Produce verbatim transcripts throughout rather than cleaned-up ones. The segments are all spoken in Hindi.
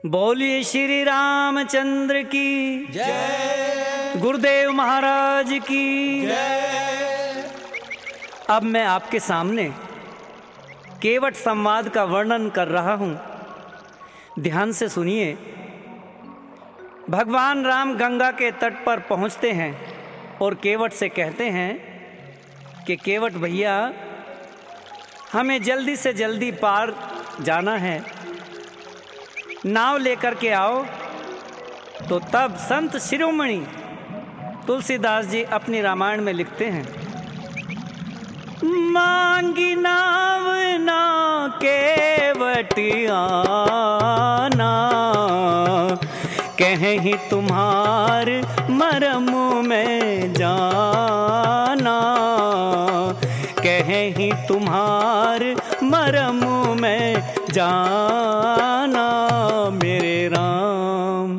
बोलिए श्री रामचंद्र की जय, गुरुदेव महाराज की जय। अब मैं आपके सामने केवट संवाद का वर्णन कर रहा हूं। ध्यान से सुनिए। भगवान राम गंगा के तट पर पहुंचते हैं और केवट से कहते हैं कि केवट भैया, हमें जल्दी से जल्दी पार जाना है, नाव लेकर के आओ। तो तब संत शिरोमणि तुलसीदास जी अपनी रामायण में लिखते हैं, मांगी नाव ना केवट आना, कहीं तुम्हार मरम में जाना, कहीं तुम्हार मरम में जाना मेरे राम।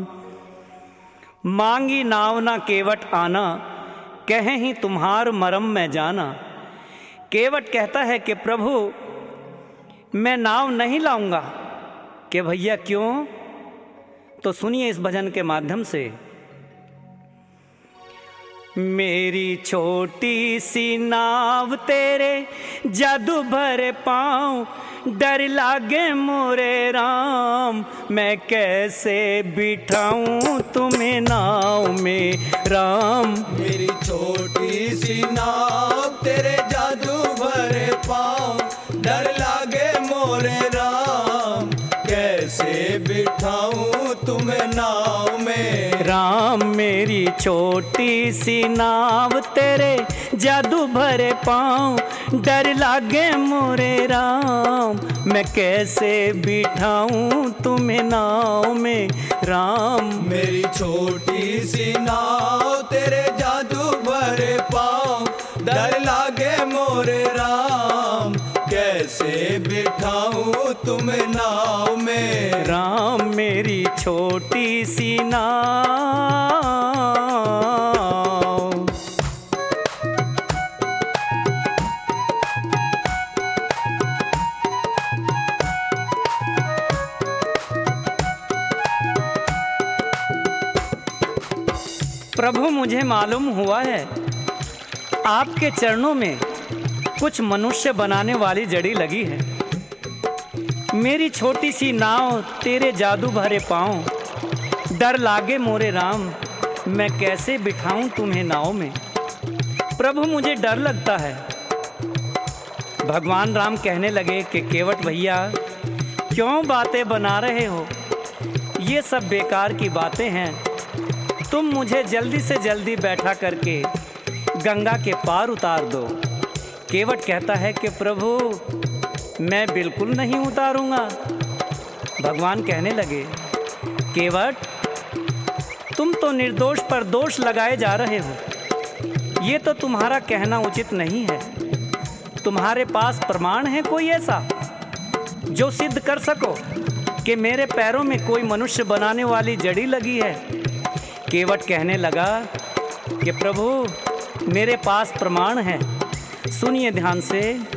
मांगी नाव ना केवट आना, कहें ही तुम्हार मरम में जाना। केवट कहता है कि प्रभु मैं नाव नहीं लाऊंगा। कि भैया क्यों? तो सुनिए इस भजन के माध्यम से। मेरी छोटी सी नाव तेरे जादू भरे पाँव, डर लागे मोरे राम, मैं कैसे बिठाऊं तुम्हें नाव में राम। मेरी छोटी सी नाव तेरे जादू भरे पाँव, डर लागे मोरे राम, कैसे बिठाऊं तुम्हें नाव में राम। मेरी छोटी सी नाव तेरे जादू भरे पाँव, डर लागे मोरे राम, मैं कैसे बिठाऊं तुम्हें नाव में राम। मेरी छोटी सी नाव तेरे जादू भरे पाँव, डर लागे मोरे राम, कैसे बिठाऊं तुम्हें नाव में राम। मेरी छोटी सी नाव। प्रभु मुझे मालूम हुआ है आपके चरणों में कुछ मनुष्य बनाने वाली जड़ी लगी है। मेरी छोटी सी नाव तेरे जादू भरे पाँव, डर लागे मोरे राम, मैं कैसे बिठाऊं तुम्हें नाव में। प्रभु मुझे डर लगता है। भगवान राम कहने लगे कि केवट भैया क्यों बातें बना रहे हो, ये सब बेकार की बातें हैं। तुम मुझे जल्दी से जल्दी बैठा करके गंगा के पार उतार दो। केवट कहता है कि प्रभु मैं बिल्कुल नहीं उतारूंगा। भगवान कहने लगे, केवट तुम तो निर्दोष पर दोष लगाए जा रहे हो, ये तो तुम्हारा कहना उचित नहीं है। तुम्हारे पास प्रमाण है कोई ऐसा जो सिद्ध कर सको कि मेरे पैरों में कोई मनुष्य बनाने वाली जड़ी लगी है। केवट कहने लगा कि प्रभु मेरे पास प्रमाण है, सुनिए ध्यान से।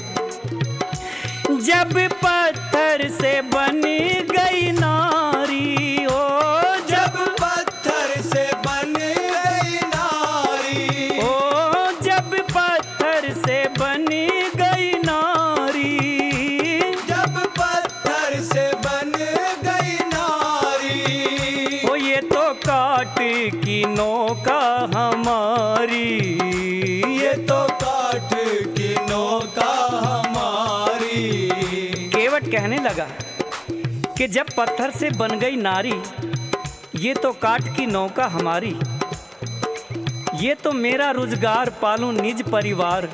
जब पत्थर से बनी गई नारी, ओ जब पत्थर से बन गई नारी, ओ जब पत्थर से बनी गई नारी, जब पत्थर से बन गई नारी, ओ ये तो काट की नौका हमारी, ये तो काठ की नौका हमारी। केवट कहने लगा कि जब पत्थर से बन गई नारी, ये तो काठ की नौका हमारी, ये तो मेरा रोजगार पालूं निज परिवार।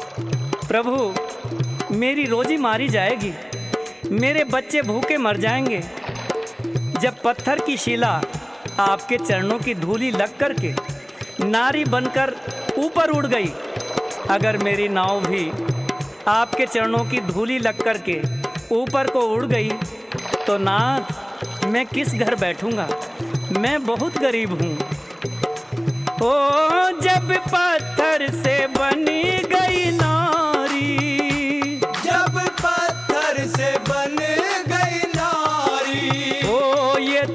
प्रभु मेरी रोजी मारी जाएगी, मेरे बच्चे भूखे मर जाएंगे। जब पत्थर की शिला आपके चरणों की धूली लग करके नारी बनकर ऊपर उड़ गई, अगर मेरी नाव भी आपके चरणों की धूली लग करके ऊपर को उड़ गई, तो नाथ मैं किस घर बैठूंगा, मैं बहुत गरीब हूँ। ओ जब पत्थर से बनी गई नारी, जब पत्थर से बन गई नारी, ओ ये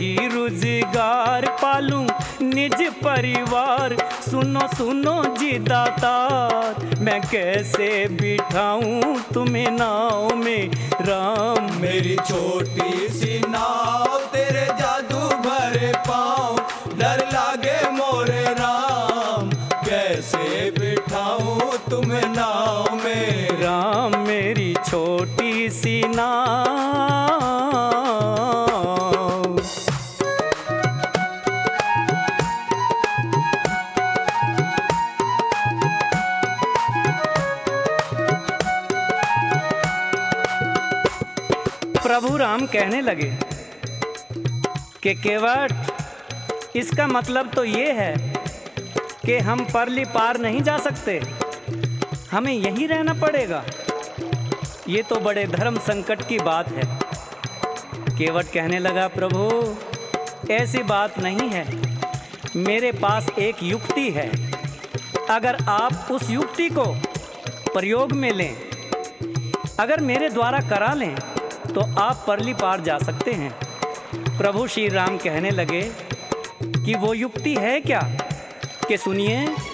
रोजी रोजगार पालूं निज परिवार। सुनो सुनो जी दातार, मैं कैसे बिठाऊं तुम्हें नाव में राम। मेरी छोटी सी नाव तेरे जादू भरे पाँव, डर लागे मोरे राम, कैसे बिठाऊं तुम्हें नाव में राम। मेरी छोटी सी नाव। प्रभु राम कहने लगे कि केवट, इसका मतलब तो ये है कि हम परली पार नहीं जा सकते, हमें यहीं रहना पड़ेगा। ये तो बड़े धर्म संकट की बात है। केवट कहने लगा, प्रभु ऐसी बात नहीं है, मेरे पास एक युक्ति है। अगर आप उस युक्ति को प्रयोग में लें, अगर मेरे द्वारा करा लें, तो आप परली पार जा सकते हैं। प्रभु श्री राम कहने लगे कि वो युक्ति है क्या, कि सुनिए।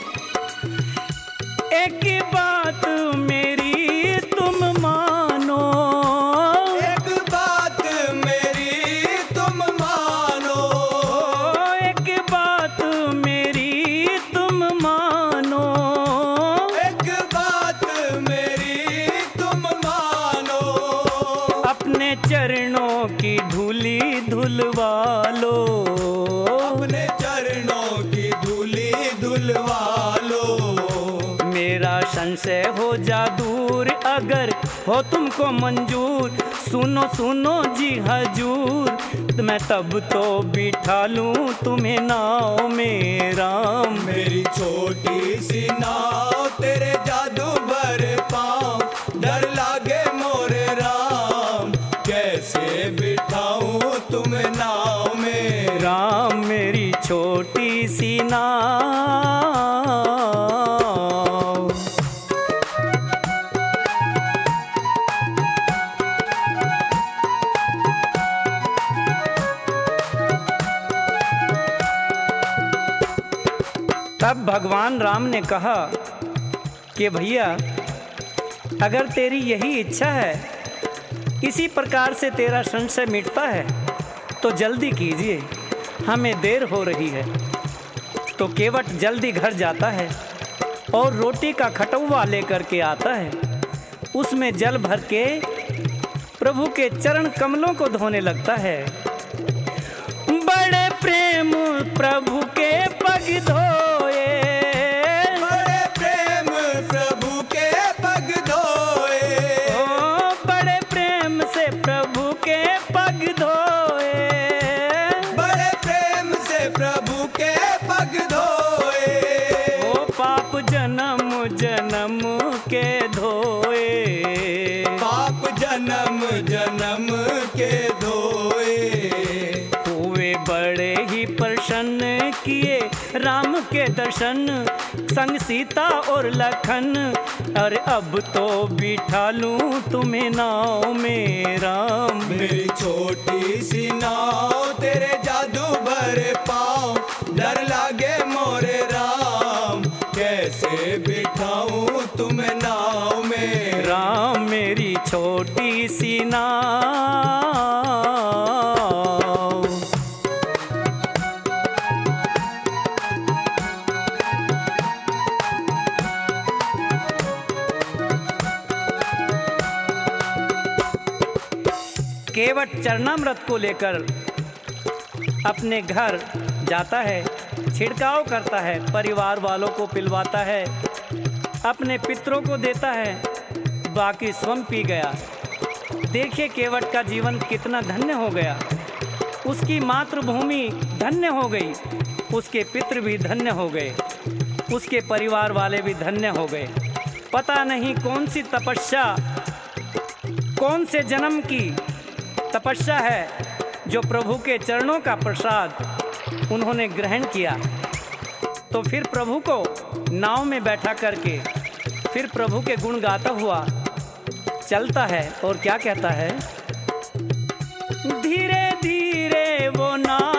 एक बात मेरी तुम मानो, एक बात मेरी तुम मानो, एक बात मेरी तुम मानो, एक बात मेरी तुम मानो। अपने चरणों की धूली धुलवा लो, अपने चरणों की धूली धुलवा लो। मेरा संशय हो जा दूर, अगर हो तुमको मंजूर। सुनो सुनो जी हजूर, मैं तब तो बिठा लूं तुम्हें नाव में राम। मेरी छोटी सी नाव तेरे जादू भरे पाँव, डर लागे मोरे राम, कैसे बिठाऊं तुम्हें नाव में राम। मेरी छोटी सी नाव। तब भगवान राम ने कहा कि भैया, अगर तेरी यही इच्छा है, इसी प्रकार से तेरा संशय मिटता है, तो जल्दी कीजिए, हमें देर हो रही है। तो केवट जल्दी घर जाता है और रोटी का खटुआ लेकर के आता है। उसमें जल भर के प्रभु के चरण कमलों को धोने लगता है। बड़े प्रेम प्रभु के पग धोए, बड़े प्रेम प्रभु के पग धोए, ओ बड़े प्रेम से प्रभु के पग धोए, बड़े प्रेम से प्रभु के पग धोए। ओ पाप जन्म जन्म के धोए, पाप जन्म जन्म के धोए। हुए बड़े ही प्रसन्न किए राम के दर्शन, संग सीता और लखन। अरे अब तो बिठा लूं तुम्हें नाव में राम। मेरी छोटी सी नाव तेरे जादू भरे पाँव, डर लागे मोरे राम, कैसे बिठाऊं तुम्हें नाव में राम। मेरी छोटी सी नाव। केवट चरणामृत को लेकर अपने घर जाता है, छिड़काव करता है, परिवार वालों को पिलवाता है, अपने पितरों को देता है, बाकी स्वयं पी गया। देखिए केवट का जीवन कितना धन्य हो गया। उसकी मातृभूमि धन्य हो गई, उसके पितृ भी धन्य हो गए, उसके परिवार वाले भी धन्य हो गए। पता नहीं कौन सी तपस्या, कौन से जन्म की तपस्या है जो प्रभु के चरणों का प्रसाद उन्होंने ग्रहण किया। तो फिर प्रभु को नाव में बैठा करके फिर प्रभु के गुण गाता हुआ चलता है और क्या कहता है, धीरे धीरे वो नाव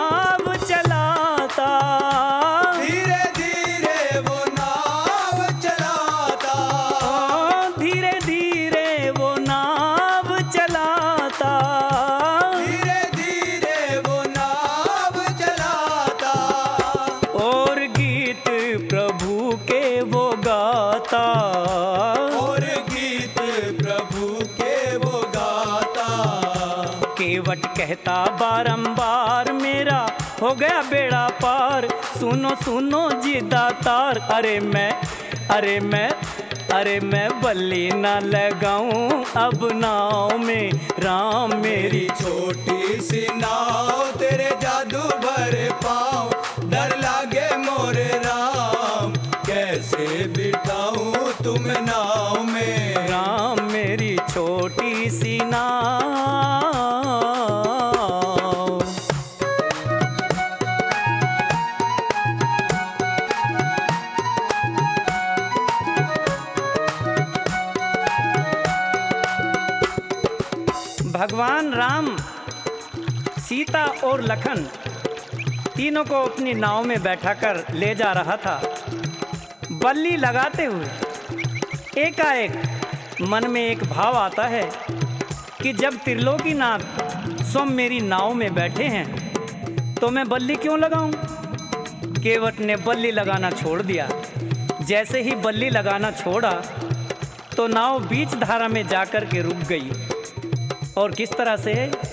कहता बारंबार मेरा हो गया बेड़ा पार, सुनो सुनो जी दातार। अरे मैं अरे मैं अरे मैं बल्ली ना लगाऊं अब नाव में राम, मेरी छोटी सी नाव तेरे जादू भरे पाँव, डर लागे मोरे राम, कैसे बिठाऊं तुम नाव में राम, मेरी छोटी सी नाव। भगवान राम, सीता और लखन तीनों को अपनी नाव में बैठाकर ले जा रहा था। बल्ली लगाते हुए एकाएक मन में एक भाव आता है कि जब त्रिलोकीनाथ स्वयं मेरी नाव में बैठे हैं तो मैं बल्ली क्यों लगाऊं। केवट ने बल्ली लगाना छोड़ दिया। जैसे ही बल्ली लगाना छोड़ा तो नाव बीच धारा में जाकर के रुक गई। और किस तरह से?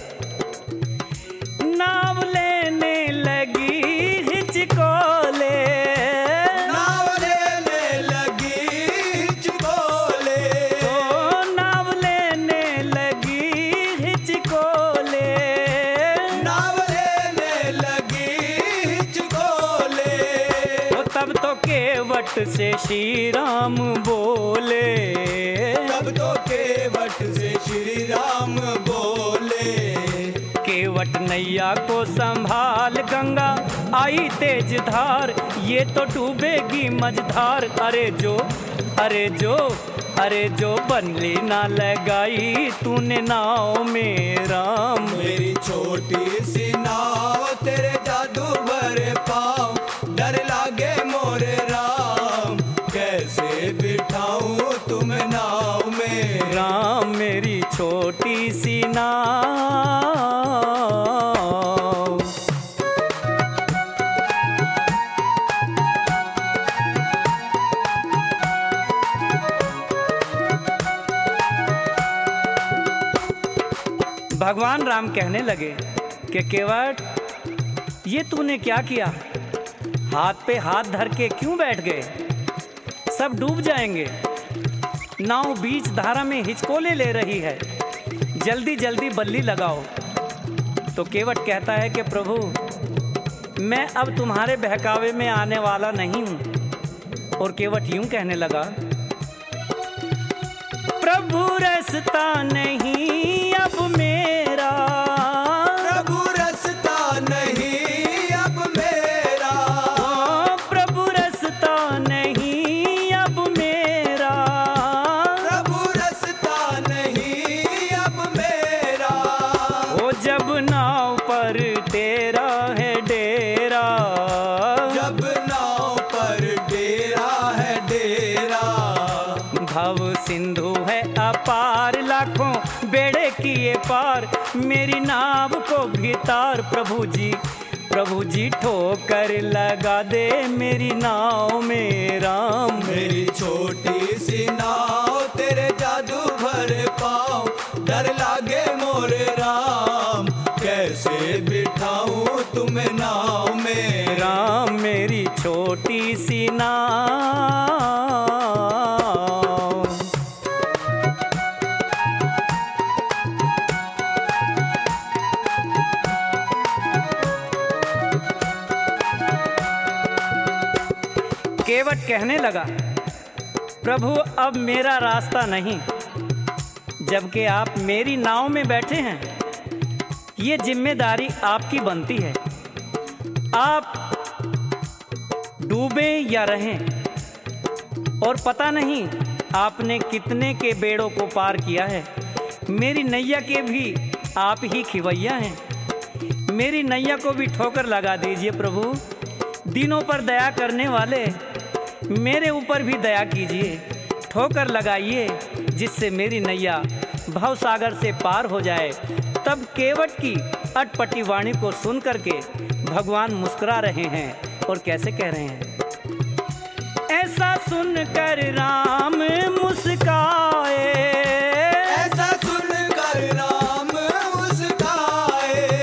नाव लेने लगी हिचकोले, नाव लेने लगी हिचकोले, ओ नाव लेने लगी हिचकोले, नाव लेने लगी हिचकोले। ओ तब तो केवट से श्री राम बोले, तब तो केवट से श्री राम बोले, केवट नैया को संभाल गंगा आई तेज धार, ये तो डूबेगी मझधार। अरे जो अरे जो अरे जो बल्ली ना लगाई तूने नाव में राम, मेरी छोटी सी नाव तेरे जादू भरे पाँव, डर लागे मोरे राम, कैसे बिठाऊं तुम नाव में राम, मेरी छोटी सी नाव। भगवान राम कहने लगे कि केवट, ये तूने क्या किया? हाथ पे हाथ धर के क्यों बैठ गए? सब डूब जाएंगे। नाव बीच धारा में हिचकोले ले रही है, जल्दी जल्दी बल्ली लगाओ। तो केवट कहता है कि प्रभु, मैं अब तुम्हारे बहकावे में आने वाला नहीं हूं। और केवट यूं कहने लगा, प्रभु रास्ता नहीं अब मेरा, प्रभु रास्ता नहीं अब मेरा, ओ प्रभु रास्ता नहीं अब मेरा, प्रभु रास्ता नहीं अब मेरा। ओ जब नाव पर तेरा है डेरा, जब नाव पर डेरा है डेरा, भव सिंधु है अपार, लाखों बेड़े किए पार, मेरी नाव को भी तार। प्रभु जी प्रभु जी ठोकर लगा दे मेरी नाव में राम, मेरी छोटी सी नाव तेरे जादू भरे पाँव, डर लागे मोरे राम, कैसे बिठाऊं तुम्हें नाव में राम, मेरी छोटी सी नाव। केवट कहने लगा, प्रभु अब मेरा रास्ता नहीं, जबकि आप मेरी नाव में बैठे हैं, ये जिम्मेदारी आपकी बनती है। आप डूबे या रहें, और पता नहीं आपने कितने के बेड़ों को पार किया है। मेरी नैया के भी आप ही खिवैया हैं, मेरी नैया को भी ठोकर लगा दीजिए प्रभु। दिनों पर दया करने वाले, मेरे ऊपर भी दया कीजिए, ठोकर लगाइए जिससे मेरी नैया भवसागर से पार हो जाए। तब केवट की अटपटी वाणी को सुन करके भगवान मुस्कुरा रहे हैं और कैसे कह रहे हैं, ऐसा सुनकर राम मुस्काए, ऐसा सुनकर राम मुस्काए,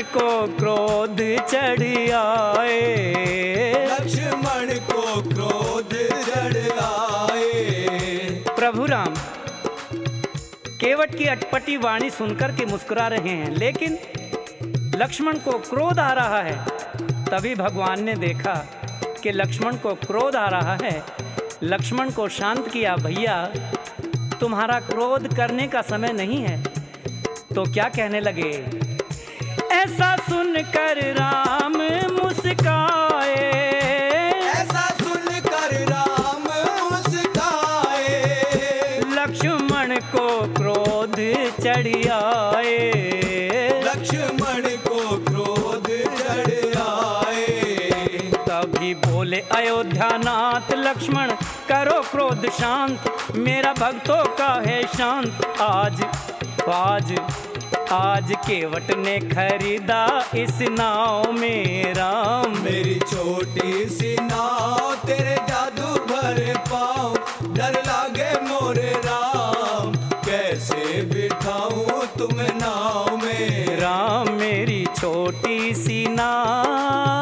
को क्रोध चढ़ आए, लक्ष्मण को क्रोध चढ़ आए। प्रभु राम केवट की अटपटी वाणी सुनकर के मुस्कुरा रहे हैं, लेकिन लक्ष्मण को क्रोध आ रहा है। तभी भगवान ने देखा कि लक्ष्मण को क्रोध आ रहा है, लक्ष्मण को शांत किया, भैया तुम्हारा क्रोध करने का समय नहीं है। तो क्या कहने लगे, ऐसा सुनकर राम मुस्काए, ऐसा सुनकर राम मुस्काए, लक्ष्मण को क्रोध चढ़ आए, लक्ष्मण को क्रोध चढ़ आए। तभी बोले अयोध्यानाथ लक्ष्मण करो क्रोध शांत, मेरा भक्तों का है शांत। आज आज आज केवट ने खरीदा इस नाव में राम, मेरी छोटी सी नाव तेरे जादू भरे पाँव, डर लागे मोरे राम, कैसे बिठाऊं तुम नाव में। राम मेरी छोटी सी नाव।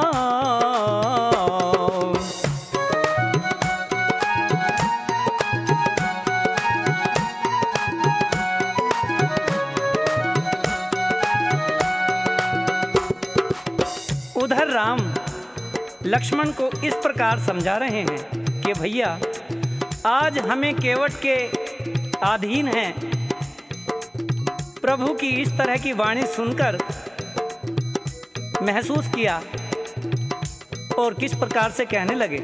उधर राम लक्ष्मण को इस प्रकार समझा रहे हैं कि भैया आज हमें केवट के अधीन हैं। प्रभु की इस तरह की वाणी सुनकर महसूस किया और किस प्रकार से कहने लगे,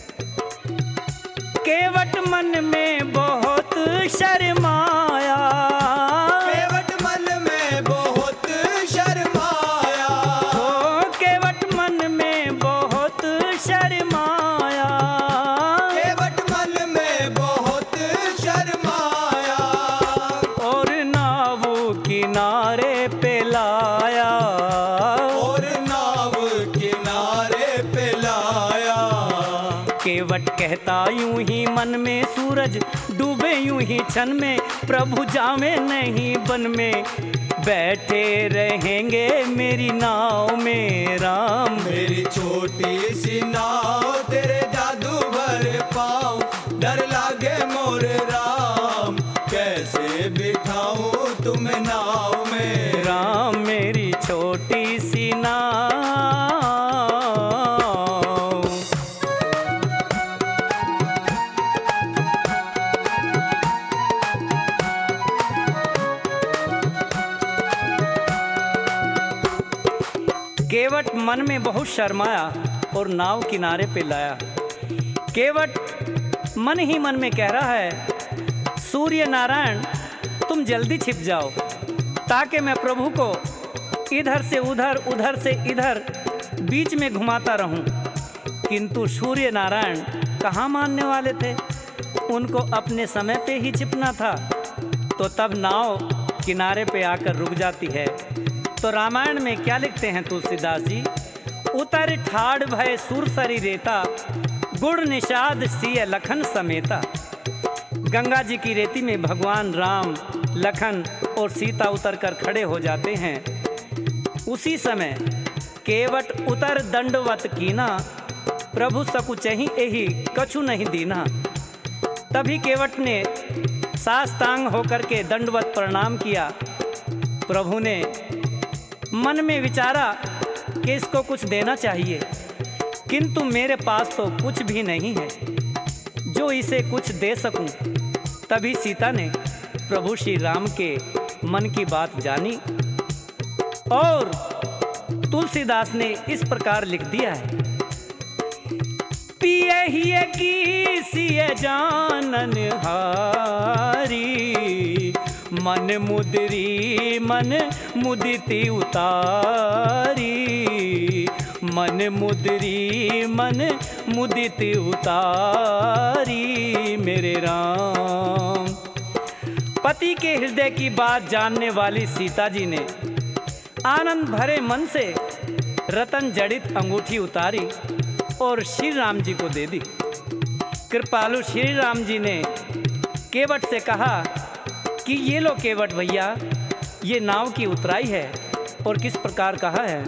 केवट मन में बहुत शर्माया, केवट मन में बहुत शर्माया, ओ केवट मन में बहुत शर्माया, केवट मन में बहुत शर्माया, और नाव किनारे पे लाया, और नाव किनारे पे लाया। केवट कहता यूं ही मन में, सूरज डूबे यूं ही क्षण में, प्रभु जावे नहीं बन में, बैठे रहेंगे मेरी नाव में राम। मेरी छोटी सी नाव तेरे जादू भरे पाँव, डर लागे मोरे राम, कैसे बिठाऊं तुम नाव में। राम मेरी छोटी सी नाव। केवट मन में बहुत शर्माया और नाव किनारे पे लाया। केवट मन ही मन में कह रहा है, सूर्य नारायण तुम जल्दी छिप जाओ ताकि मैं प्रभु को इधर से उधर उधर से इधर बीच में घुमाता रहूं। किंतु सूर्य नारायण कहाँ मानने वाले थे, उनको अपने समय पे ही छिपना था। तो तब नाव किनारे पे आकर रुक जाती है। तो रामायण में क्या लिखते हैं तुलसीदास जी, उतर ठाड़ भय सुरसरी रेता, गुड़ निषाद सिय लखन समेता। गंगा जी की रेती में भगवान राम, लखन और सीता उतर कर खड़े हो जाते हैं। उसी समय केवट उतर दंडवत कीना, प्रभु सकुचहि एहि कछु नहीं दीना। तभी केवट ने साष्टांग होकर के दंडवत प्रणाम किया। प्रभु ने मन में विचारा कि इसको कुछ देना चाहिए, किंतु मेरे पास तो कुछ भी नहीं है जो इसे कुछ दे सकूं। तभी सीता ने प्रभु श्री राम के मन की बात जानी और तुलसीदास ने इस प्रकार लिख दिया है, पिए हिए की सिय जानन हारी, मन मुदरी मन मुदिति उतारी, मन मुदरी मन मुदिति उतारी मेरे राम। पति के हृदय की बात जानने वाली सीता जी ने आनंद भरे मन से रतन जड़ित अंगूठी उतारी और श्री राम जी को दे दी। कृपालु श्री राम जी ने केवट से कहा कि ये लो केवट भैया, ये नाव की उतराई है और किस प्रकार कहा है।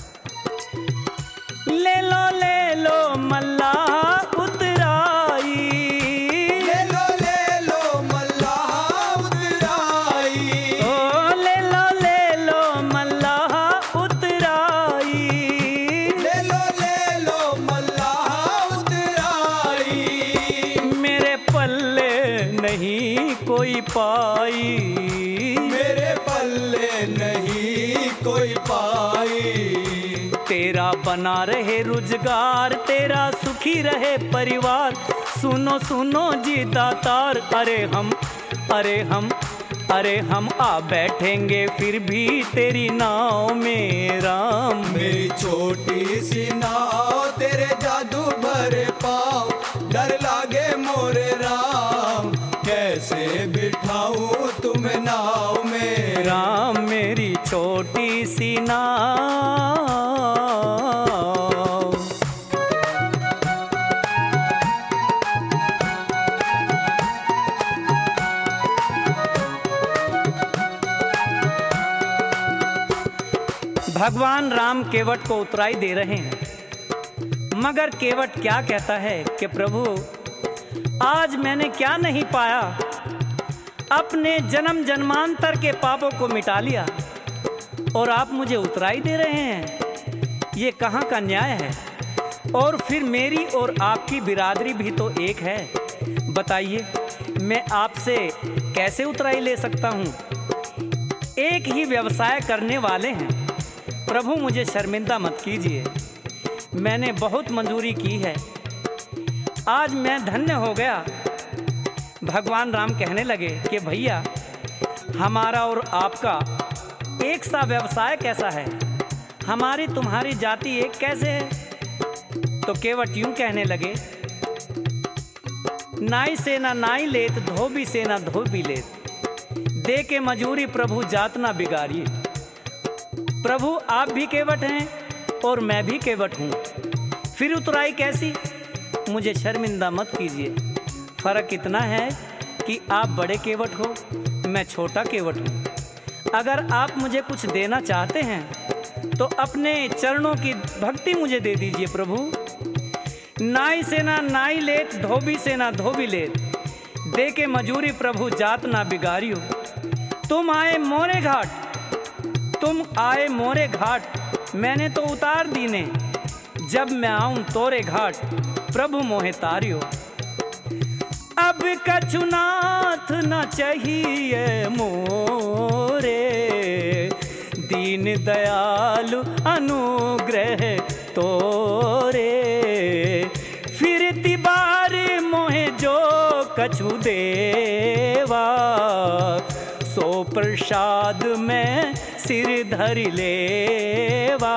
ले लो ले लो मल्लाह उतराई, ले लो ले लो मल्लाह उतराई, ओ ले लो ले लो मल्लाह उतराई, ले लो ले लो मल्लाह उतराई। मेरे पल्ले नहीं कोई पाई, मेरे पल्ले नहीं कोई पाई। तेरा बना रहे रोजगार, तेरा सुखी रहे परिवार। सुनो सुनो जी दातार, अरे हम अरे हम अरे हम आ बैठेंगे फिर भी तेरी नाव में राम। मेरी छोटी सी नाव तेरे जादू भरे पाँव, डर लागे मोरे राम, कैसे बिठाऊं तुम्हें नाव में। राम मेरी छोटी सी नाव। भगवान राम केवट को उतराई दे रहे हैं, मगर केवट क्या कहता है कि प्रभु आज मैंने क्या नहीं पाया, अपने जन्म जन्मांतर के पापों को मिटा लिया और आप मुझे उतराई दे रहे हैं, ये कहाँ का न्याय है। और फिर मेरी और आपकी बिरादरी भी तो एक है, बताइए मैं आपसे कैसे उतराई ले सकता हूँ। एक ही व्यवसाय करने वाले हैं, प्रभु मुझे शर्मिंदा मत कीजिए, मैंने बहुत मंजूरी की है, आज मैं धन्य हो गया। भगवान राम कहने लगे कि भैया हमारा और आपका एक सा व्यवसाय कैसा है, हमारी तुम्हारी जाति एक कैसे है। तो केवट यूं कहने लगे, नाई से ना नाई लेत, धोबी से ना धोबी लेत, दे के मजूरी प्रभु जात ना बिगाड़िए। प्रभु आप भी केवट हैं और मैं भी केवट हूँ, फिर उतराई कैसी, मुझे शर्मिंदा मत कीजिए। फर्क इतना है कि आप बड़े केवट हो, मैं छोटा केवट हूँ। अगर आप मुझे कुछ देना चाहते हैं तो अपने चरणों की भक्ति मुझे दे दीजिए प्रभु। नाई से ना नाई लेत, धोबी से ना धोबी लेत, दे के मजूरी प्रभु जात ना बिगाड़ियो। तुम आए मोरे घाट, तुम आए मोरे घाट, मैंने तो उतार दीने, जब मैं आऊं तोरे घाट, प्रभु मोहे तारियो। अब कछुनाथ न चाहिए मोरे, दीन दयालु अनुग्रह तोरे। फिर तिबार मोहे जो कछु देवा, सो प्रसाद में सिर धरि लेवा।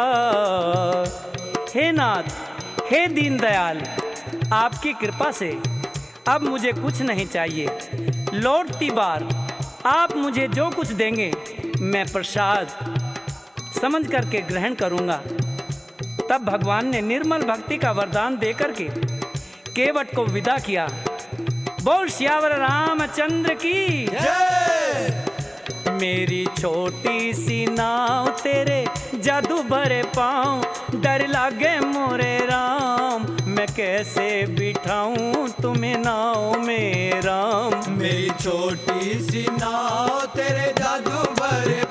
हे नाथ, हे दीनदयाल, आपकी कृपा से अब मुझे कुछ नहीं चाहिए। लौटती बार आप मुझे जो कुछ देंगे मैं प्रसाद समझ करके ग्रहण करूंगा। तब भगवान ने निर्मल भक्ति का वरदान देकर के केवट को विदा किया। बोल श्यावर रामचंद्र की जय। मेरी छोटी सी नाव तेरे जादू भरे पाँव, डर लागे मोरे राम, मैं कैसे बिठाऊं तुम्हें नाव में राम। मेरी छोटी सी नाव तेरे जादू भरे